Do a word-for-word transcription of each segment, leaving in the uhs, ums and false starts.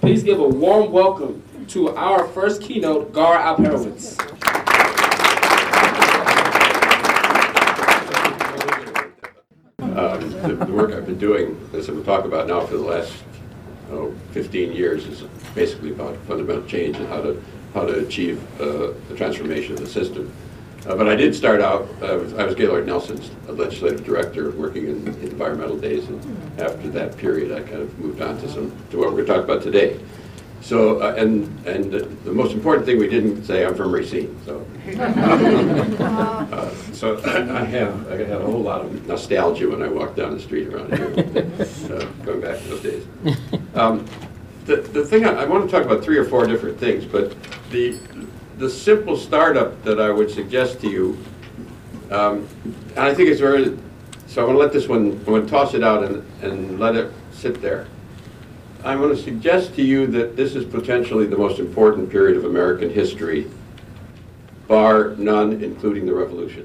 Please give a warm welcome to our first keynote, Gar Alperovitz. Um, the, the work I've been doing, as we'll talk about now for the last oh, fifteen years, is basically about fundamental change and how to how to achieve uh, the transformation of the system. Uh, but I did start out, uh, I was Gaylord Nelson's legislative director working in, in environmental days, and after that period I kind of moved on to some to what we're going to talk about today. So, uh, and and uh, the most important thing we didn't say, I'm from Racine, so uh, so I have I have a whole lot of nostalgia when I walk down the street around here, uh, going back to those days. Um, the the thing I, I want to talk about three or four different things, but the the simple startup that I would suggest to you, um, and I think it's very. So I'm going to let this one. I'm going to toss it out and and let it sit there. I'm going to suggest to you that this is potentially the most important period of American history, bar none, including the Revolution.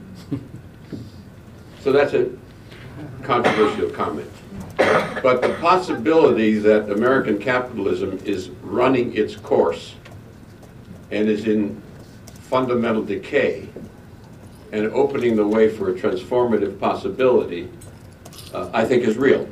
So that's a controversial comment. But the possibility that American capitalism is running its course and is in fundamental decay and opening the way for a transformative possibility, uh, I think is real.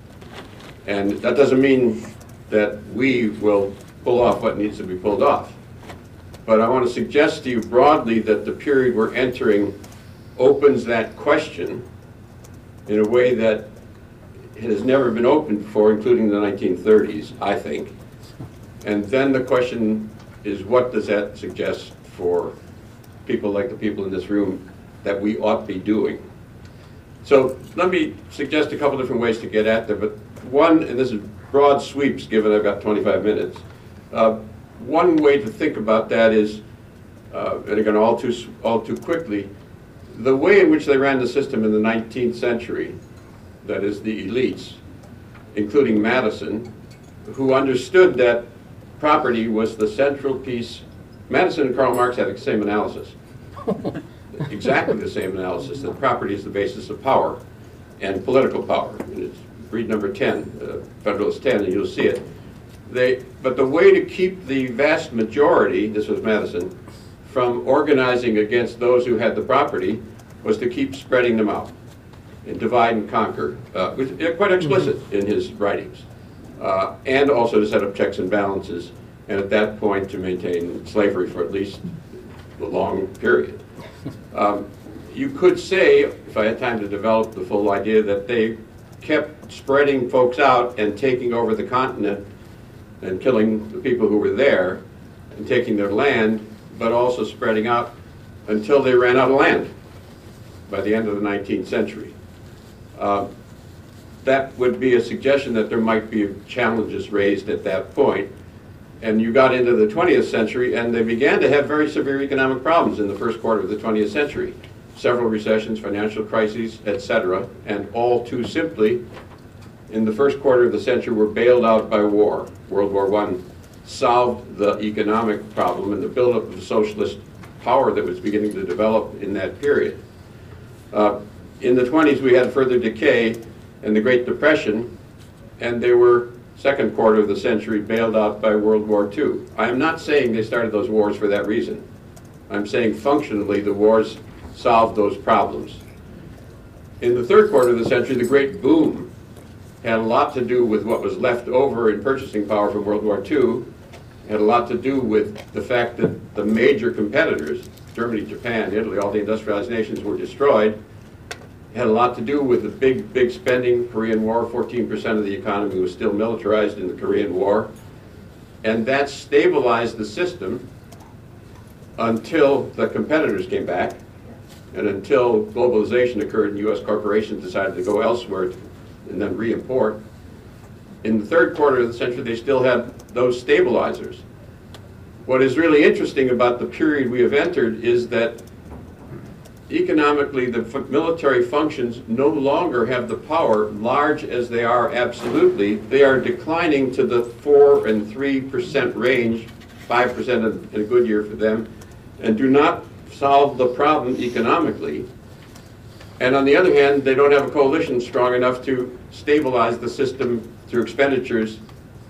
And that doesn't mean that we will pull off what needs to be pulled off. But I want to suggest to you broadly that the period we're entering opens that question in a way that has never been opened before, including the nineteen thirties, I think. And then the question is, what does that suggest for people like the people in this room that we ought to be doing? So let me suggest a couple different ways to get at there, but one, and this is broad sweeps given I've got twenty-five minutes, uh, one way to think about that is, uh, and again all too, all too quickly, the way in which they ran the system in the nineteenth century, that is the elites, including Madison, who understood that property was the central piece. Madison and Karl Marx had the same analysis. Exactly the same analysis, that property is the basis of power and political power. And it's, read number ten, uh, Federalist ten, and you'll see it. They, but the way to keep the vast majority, this was Madison, from organizing against those who had the property was to keep spreading them out and divide and conquer, uh, which is quite explicit mm-hmm. in his writings. Uh, and also to set up checks and balances, and at that point to maintain slavery for at least a long period. Um, you could say, if I had time to develop the full idea, that they kept spreading folks out and taking over the continent and killing the people who were there and taking their land, but also spreading out until they ran out of land by the end of the nineteenth century. Uh, that would be a suggestion that there might be challenges raised at that point. And you got into the twentieth century, and they began to have very severe economic problems in the first quarter of the twentieth century. Several recessions, financial crises, et cetera, and all too simply, in the first quarter of the century, were bailed out by war. World War One solved the economic problem and the buildup of socialist power that was beginning to develop in that period. Uh, in the twenties, we had further decay and the Great Depression, and they were second quarter of the century bailed out by World War Two. I am not saying they started those wars for that reason. I'm saying functionally the wars solved those problems. In the third quarter of the century, the great boom had a lot to do with what was left over in purchasing power from World War Two. It had a lot to do with the fact that the major competitors, Germany, Japan, Italy, all the industrialized nations were destroyed. It had a lot to do with the big, big spending, Korean War. fourteen percent of the economy was still militarized in the Korean War. And that stabilized the system until the competitors came back and until globalization occurred and U S corporations decided to go elsewhere and then re-import. In the third quarter of the century, they still had those stabilizers. What is really interesting about the period we have entered is that economically, the military functions no longer have the power, large as they are absolutely. They are declining to the four and three percent range, five percent in a good year for them, and do not solve the problem economically. And on the other hand, they don't have a coalition strong enough to stabilize the system through expenditures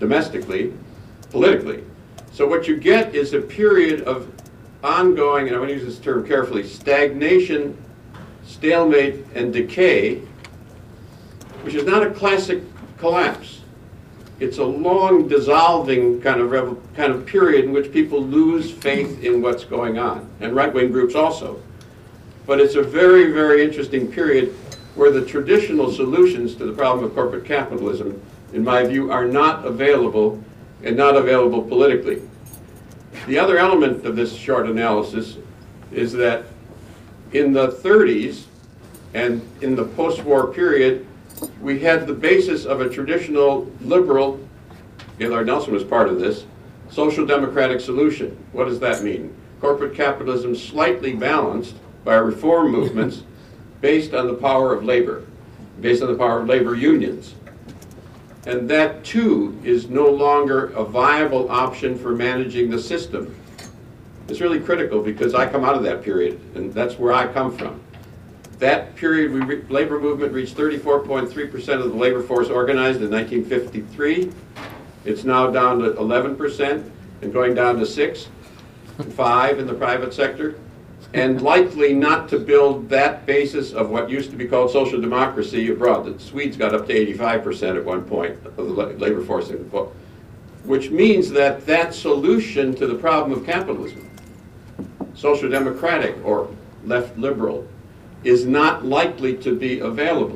domestically, politically. So what you get is a period of ongoing, and I want to use this term carefully, stagnation, stalemate, and decay, which is not a classic collapse. It's a long dissolving kind of rev kind of period in which people lose faith in what's going on, and right-wing groups also. But it's a very, very interesting period where the traditional solutions to the problem of corporate capitalism, in my view, are not available, and not available politically. The other element of this short analysis is that in the thirties and in the post-war period, we had the basis of a traditional liberal, Gaylord Nelson was part of this, social democratic solution. What does that mean? Corporate capitalism slightly balanced by reform movements based on the power of labor, based on the power of labor unions. And that, too, is no longer a viable option for managing the system. It's really critical because I come out of that period, and that's where I come from. That period, we re labor movement reached thirty-four point three percent of the labor force organized in nineteen fifty-three. It's now down to eleven percent and going down to six, five in the private sector, and likely not to build that basis of what used to be called social democracy abroad. The Swedes got up to eighty-five percent at one point of the labor force, which means that that solution to the problem of capitalism, social democratic or left liberal, is not likely to be available.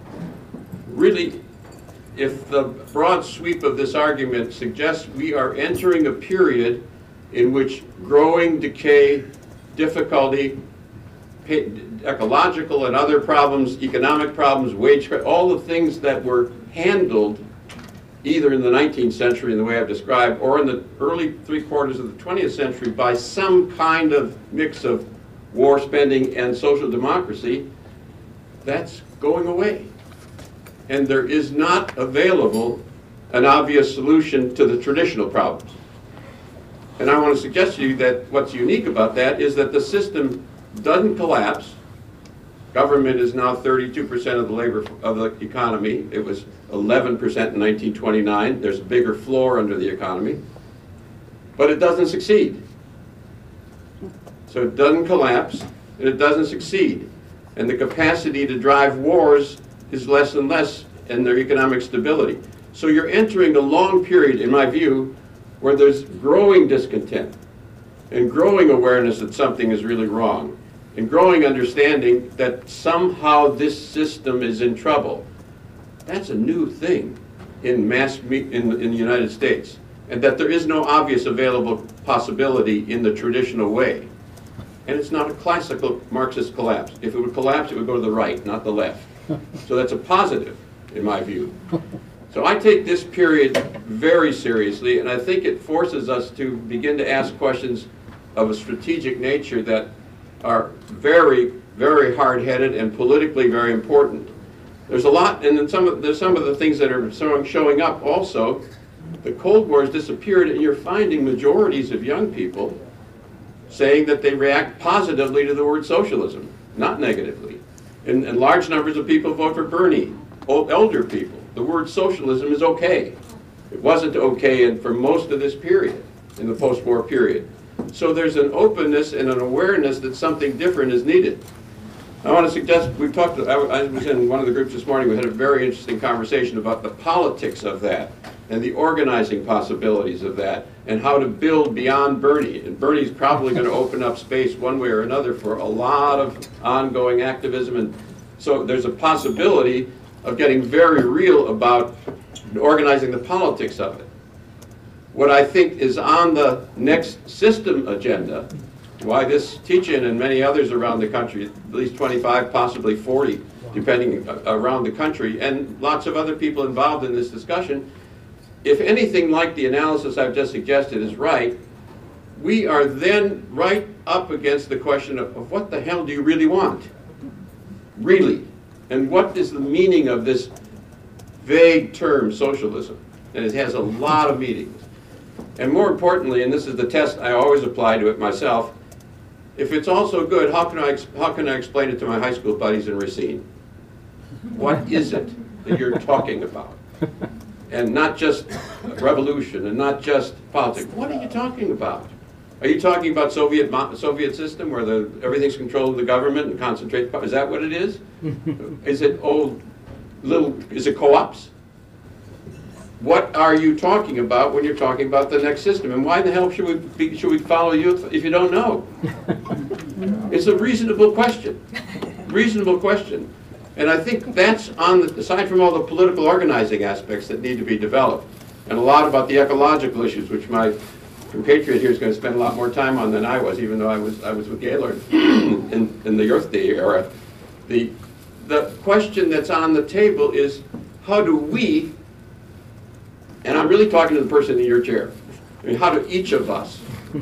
Really, if the broad sweep of this argument suggests we are entering a period in which growing decay, difficulty, ecological and other problems, economic problems, wage, all the things that were handled either in the nineteenth century in the way I've described or in the early three quarters of the twentieth century by some kind of mix of war spending and social democracy, that's going away. And there is not available an obvious solution to the traditional problems. And I want to suggest to you that what's unique about that is that the system doesn't collapse. Government is now thirty-two percent of the labor of the economy. It was eleven percent in nineteen twenty-nine. There's a bigger floor under the economy. But it doesn't succeed. So it doesn't collapse, and it doesn't succeed. And the capacity to drive wars is less and less in their economic stability. So you're entering a long period, in my view, where there's growing discontent and growing awareness that something is really wrong and growing understanding that somehow this system is in trouble. That's a new thing in mass me in, in the United States, and that there is no obvious available possibility in the traditional way. And it's not a classical Marxist collapse. If it would collapse, it would go to the right, not the left. So that's a positive, in my view. So I take this period very seriously, and I think it forces us to begin to ask questions of a strategic nature that are very, very hard-headed and politically very important. There's a lot, and then some of, there's some of the things that are showing up also. The Cold War has disappeared, and you're finding majorities of young people saying that they react positively to the word socialism, not negatively. And, and large numbers of people vote for Bernie, old, elder people. The word socialism is okay. It wasn't okay in, for most of this period, in the post-war period. So there's an openness and an awareness that something different is needed. I want to suggest, we've talked, I, I was in one of the groups this morning, we had a very interesting conversation about the politics of that and the organizing possibilities of that and how to build beyond Bernie. And Bernie's probably going to open up space one way or another for a lot of ongoing activism. And so there's a possibility of getting very real about organizing the politics of it. What I think is on the next system agenda, why this teach-in and many others around the country, at least twenty-five, possibly forty, depending uh, around the country, and lots of other people involved in this discussion, if anything like the analysis I've just suggested is right, we are then right up against the question of, of what the hell do you really want? Really? And what is the meaning of this vague term, socialism? And it has a lot of meanings. And more importantly, and this is the test I always apply to it myself, if it's also good, how can I, how can I explain it to my high school buddies in Racine? What is it that you're talking about? and not just revolution and not just politics. What are you talking about? Are you talking about Soviet Soviet system where the everything's controlled in the government and concentrated? Is that what it is? Is it old little? Is it co-ops? What are you talking about when you're talking about the next system? And why the hell should we be, should we follow you if, if you don't know? It's a reasonable question. Reasonable question. And I think that's on the, aside from all the political organizing aspects that need to be developed, and a lot about the ecological issues, which my compatriot here is going to spend a lot more time on than I was, even though I was I was with Gaylord in, in the Earth Day era. The the question that's on the table is, how do we, and I'm really talking to the person in your chair, I mean, how do each of us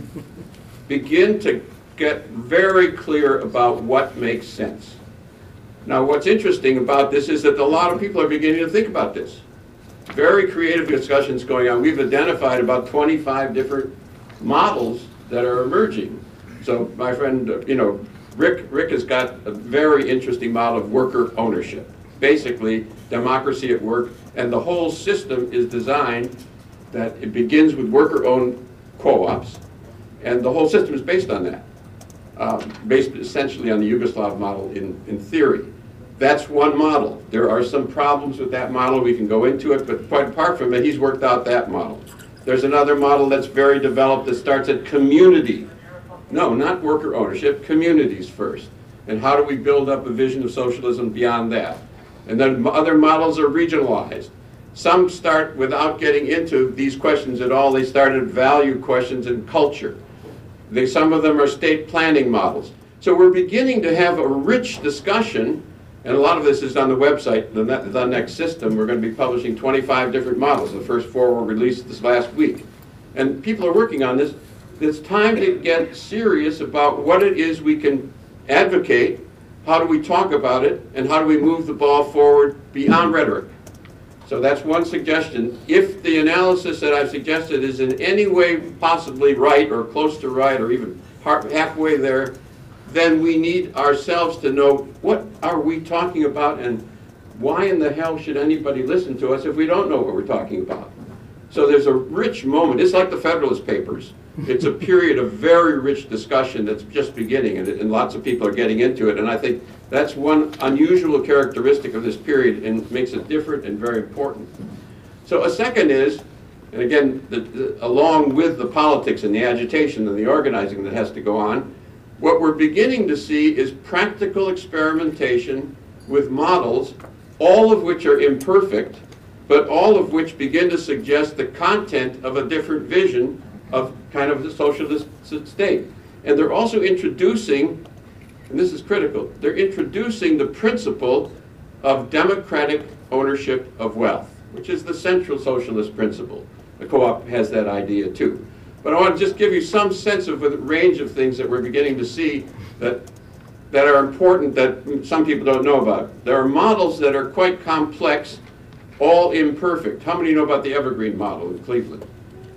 begin to get very clear about what makes sense? Now, what's interesting about this is that a lot of people are beginning to think about this. Very creative discussions going on. We've identified about twenty-five different models that are emerging. So my friend, uh, you know, Rick, Rick has got a very interesting model of worker ownership. Basically, democracy at work, and the whole system is designed that it begins with worker-owned co-ops, and the whole system is based on that, um, based essentially on the Yugoslav model in, in theory. That's one model. There are some problems with that model. We can go into it, but quite apart from it, he's worked out that model. There's another model that's very developed that starts at community. No, not worker ownership, communities first. And how do we build up a vision of socialism beyond that? And then other models are regionalized. Some start without getting into these questions at all. They start at value questions and culture. They, some of them are state planning models. So we're beginning to have a rich discussion. And a lot of this is on the website, the, ne the next system. We're going to be publishing twenty-five different models. The first four were released this last week. And people are working on this. It's time to get serious about what it is we can advocate, how do we talk about it, and how do we move the ball forward beyond rhetoric. So that's one suggestion. If the analysis that I've suggested is in any way possibly right or close to right or even halfway there, then we need ourselves to know what are we talking about and why in the hell should anybody listen to us if we don't know what we're talking about. So there's a rich moment. It's like the Federalist Papers. It's a period of very rich discussion that's just beginning, and, and lots of people are getting into it. And I think that's one unusual characteristic of this period and makes it different and very important. So a second is, and again, the, the, along with the politics and the agitation and the organizing that has to go on, what we're beginning to see is practical experimentation with models, all of which are imperfect, but all of which begin to suggest the content of a different vision of kind of the socialist state. And they're also introducing, and this is critical, they're introducing the principle of democratic ownership of wealth, which is the central socialist principle. The co-op has that idea too. But I want to just give you some sense of the range of things that we're beginning to see that, that are important that some people don't know about. There are models that are quite complex, all imperfect. How many know about the Evergreen model in Cleveland?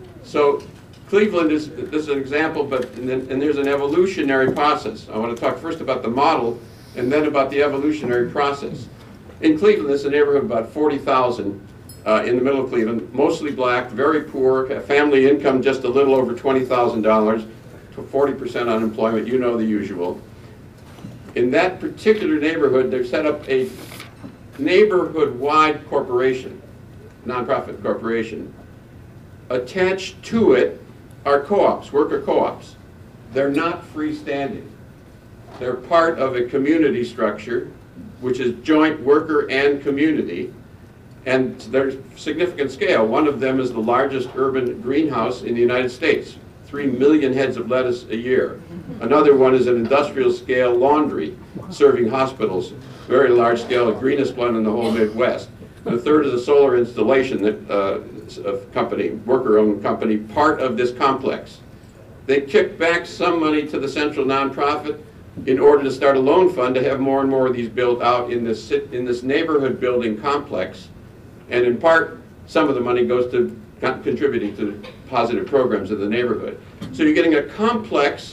So Cleveland is, this is an example, but and, then, and there's an evolutionary process. I want to talk first about the model and then about the evolutionary process. In Cleveland, there's a neighborhood of about forty thousand uh, in the middle of Cleveland, mostly black, very poor, family income just a little over twenty thousand dollars, to forty percent unemployment, you know the usual. In that particular neighborhood, they've set up a neighborhood-wide corporation, nonprofit corporation. Attached to it are co-ops, worker co-ops. They're not freestanding. They're part of a community structure, which is joint worker and community, and they're significant scale. One of them is the largest urban greenhouse in the United States, three million heads of lettuce a year. Another one is an industrial scale laundry serving hospitals, very large scale, the greenest one in the whole Midwest. And a third is a solar installation that, uh, of company, worker-owned company, part of this complex. They kick back some money to the central nonprofit in order to start a loan fund to have more and more of these built out in this, in this neighborhood building complex. And in part, some of the money goes to contributing to positive programs in the neighborhood. So you're getting a complex,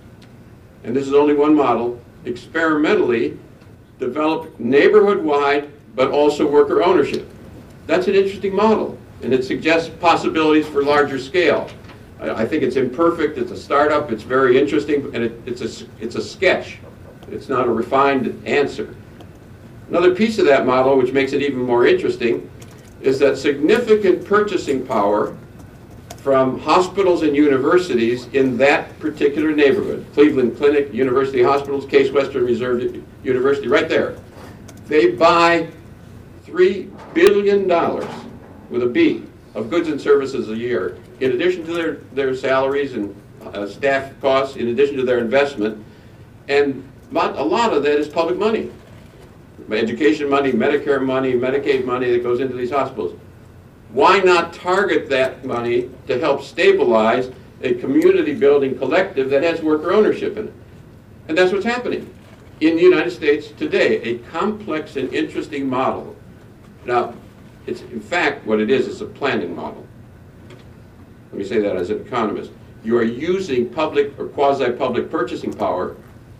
and this is only one model, experimentally developed neighborhood-wide, but also worker ownership. That's an interesting model, and it suggests possibilities for larger scale. I, I think it's imperfect, it's a startup, it's very interesting, and it, it's, a, it's a sketch. It's not a refined answer. Another piece of that model, which makes it even more interesting, is that significant purchasing power from hospitals and universities in that particular neighborhood. Cleveland Clinic, University Hospitals, Case Western Reserve University, right there. They buy three billion dollars, with a B, of goods and services a year, in addition to their, their salaries and uh, staff costs, in addition to their investment. And a lot of that is public money. Education money, Medicare money, Medicaid money that goes into these hospitals. Why not target that money to help stabilize a community building collective that has worker ownership in it? And that's what's happening in the United States today, a complex and interesting model. Now, it's in fact what it is, is a planning model. Let me say that as an economist. You are using public or quasi-public purchasing power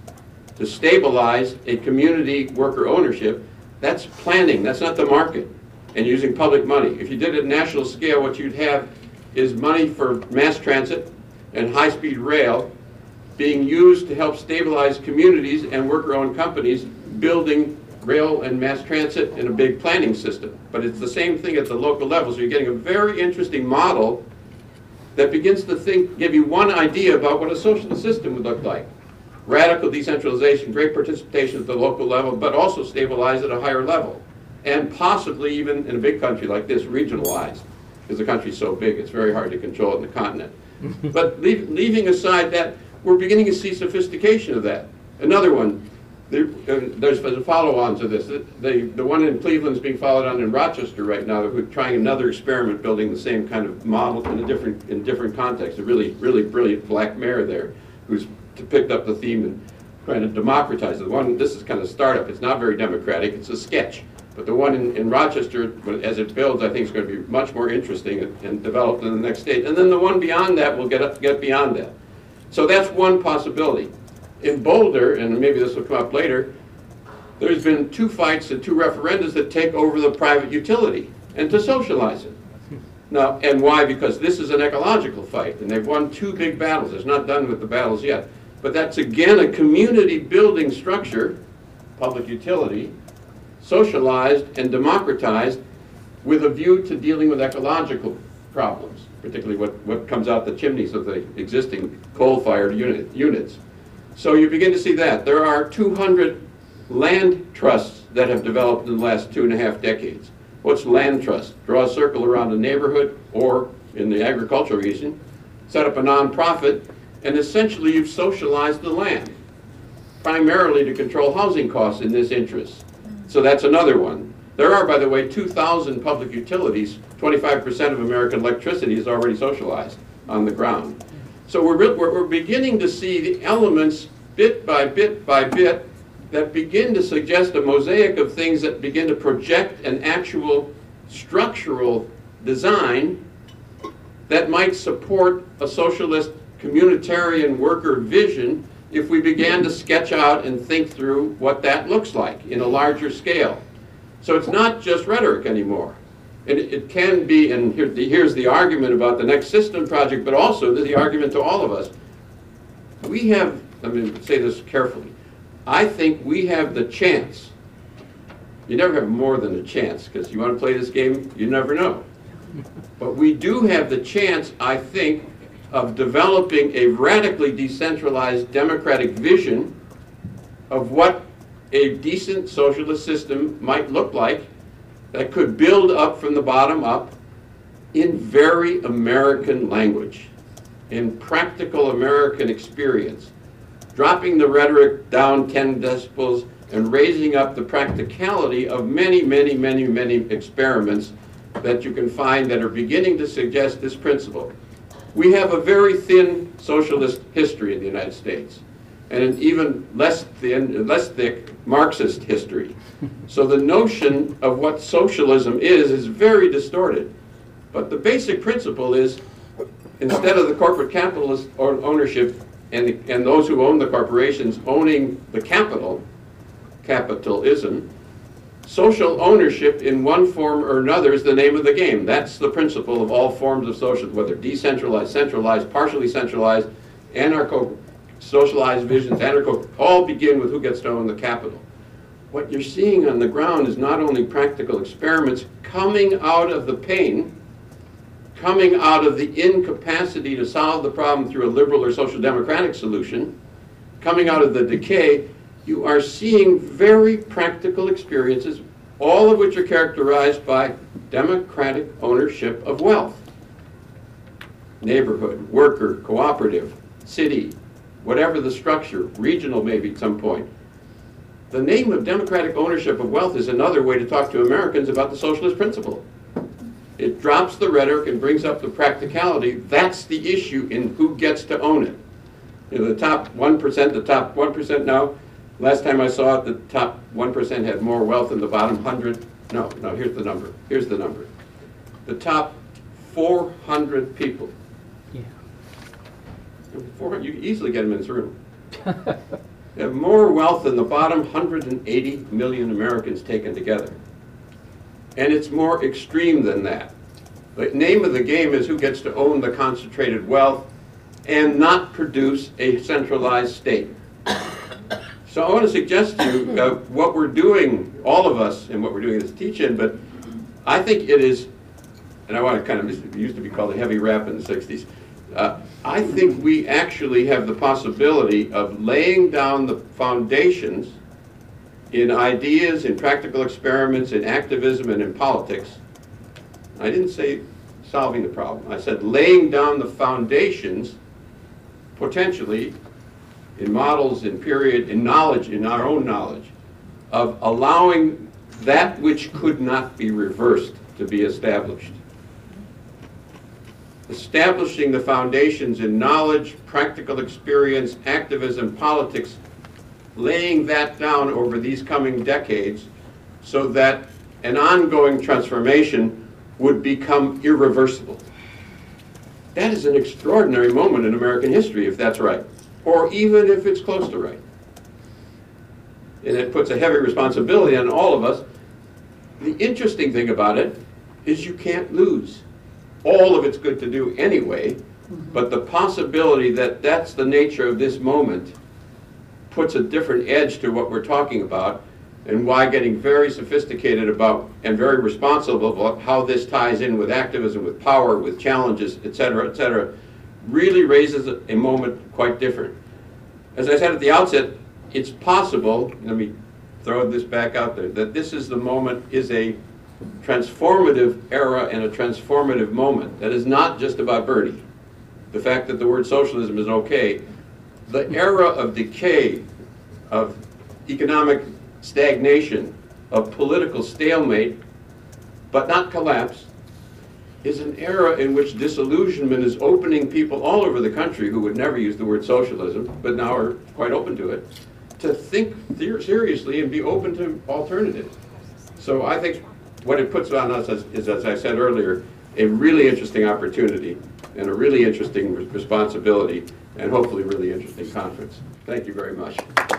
to stabilize a community worker ownership. That's planning, that's not the market. And using public money. If you did it at national scale, what you'd have is money for mass transit and high-speed rail being used to help stabilize communities and worker-owned companies building rail and mass transit in a big planning system. But it's the same thing at the local level. So you're getting a very interesting model that begins to think, give you one idea about what a socialist system would look like. Radical decentralization, great participation at the local level, but also stabilize at a higher level. And possibly even in a big country like this, regionalized, because the country's so big, it's very hard to control it in the continent. But leave, leaving aside that, we're beginning to see sophistication of that. Another one, there, uh, there's a follow-on to this. The, the, the one in Cleveland is being followed on in Rochester right now. We're trying another experiment building the same kind of model in a different, in different context. A really, really brilliant black mayor there who's picked up the theme and trying to democratize it. The one, this is kind of startup. It's not very democratic. It's a sketch. But the one in, in Rochester, as it builds, I think is going to be much more interesting and, and developed in the next stage. And then the one beyond that will get up, get beyond that. So that's one possibility. In Boulder, and maybe this will come up later, there's been two fights and two referendums that take over the private utility and to socialize it. Now, and why? Because this is an ecological fight, and they've won two big battles. It's not done with the battles yet. But that's, again, a community building structure, public utility, socialized and democratized with a view to dealing with ecological problems, particularly what, what comes out the chimneys of the existing coal-fired unit, units. So you begin to see that. There are two hundred land trusts that have developed in the last two and a half decades. What's land trust? Draw a circle around a neighborhood or in the agricultural region, set up a nonprofit, and essentially you've socialized the land, primarily to control housing costs in this interest. So that's another one. There are, by the way, two thousand public utilities. twenty-five percent of American electricity is already socialized on the ground. So we're, we're, we're beginning to see the elements bit by bit by bit that begin to suggest a mosaic of things that begin to project an actual structural design that might support a socialist communitarian worker vision if we began to sketch out and think through what that looks like in a larger scale. So it's not just rhetoric anymore. And it, it can be, and here, the, here's the argument about the Next System project, but also the argument to all of us. We have, let me say this carefully, I think we have the chance. You never have more than a chance, because you want to play this game, you never know. But we do have the chance, I think, of developing a radically decentralized democratic vision of what a decent socialist system might look like that could build up from the bottom up in very American language, in practical American experience, dropping the rhetoric down ten decibels and raising up the practicality of many, many, many, many experiments that you can find that are beginning to suggest this principle. We have a very thin socialist history in the United States, and an even less thin, less thick Marxist history. So the notion of what socialism is is very distorted. But the basic principle is, instead of the corporate capitalist ownership and, the, and those who own the corporations owning the capital, capitalism, social ownership in one form or another is the name of the game. That's the principle of all forms of social, whether decentralized, centralized, partially centralized, anarcho-socialized visions, anarcho, all begin with who gets to own the capital. What you're seeing on the ground is not only practical experiments coming out of the pain, coming out of the incapacity to solve the problem through a liberal or social democratic solution, coming out of the decay. You are seeing very practical experiences, all of which are characterized by democratic ownership of wealth. Neighborhood, worker, cooperative, city, whatever the structure, regional maybe at some point. The name of democratic ownership of wealth is another way to talk to Americans about the socialist principle. It drops the rhetoric and brings up the practicality. That's the issue in who gets to own it. You know, the top one percent, the top one percent now, last time I saw it, the top one percent had more wealth than the bottom one hundred. No, no, here's the number. Here's the number. The top four hundred people. Yeah. four hundred, you can easily get them in this room. They have more wealth than the bottom one hundred eighty million Americans taken together. And it's more extreme than that. The name of the game is who gets to own the concentrated wealth and not produce a centralized state. So I want to suggest to you uh, what we're doing, all of us, and what we're doing is teach-in, but I think it is, and I want to kind of, it used to be called a heavy rap in the sixties, uh, I think we actually have the possibility of laying down the foundations in ideas, in practical experiments, in activism, and in politics. I didn't say solving the problem. I said laying down the foundations, potentially, in models, in period, in knowledge, in our own knowledge, of allowing that which could not be reversed to be established. Establishing the foundations in knowledge, practical experience, activism, politics, laying that down over these coming decades so that an ongoing transformation would become irreversible. That is an extraordinary moment in American history, if that's right, or even if it's close to right. And it puts a heavy responsibility on all of us. The interesting thing about it is you can't lose. All of it's good to do anyway, but the possibility that that's the nature of this moment puts a different edge to what we're talking about, and why getting very sophisticated about and very responsible about how this ties in with activism, with power, with challenges, et cetera, et cetera, really raises a, a moment quite different. As I said at the outset, it's possible, let me throw this back out there, that this is the moment, is a transformative era and a transformative moment that is not just about Bernie. The fact that the word socialism is okay. The era of decay, of economic stagnation, of political stalemate, but not collapse, is an era in which disillusionment is opening people all over the country who would never use the word socialism, but now are quite open to it, to think seriously and be open to alternatives. So I think what it puts on us is, is, as I said earlier, a really interesting opportunity and a really interesting responsibility, and hopefully really interesting conference. Thank you very much.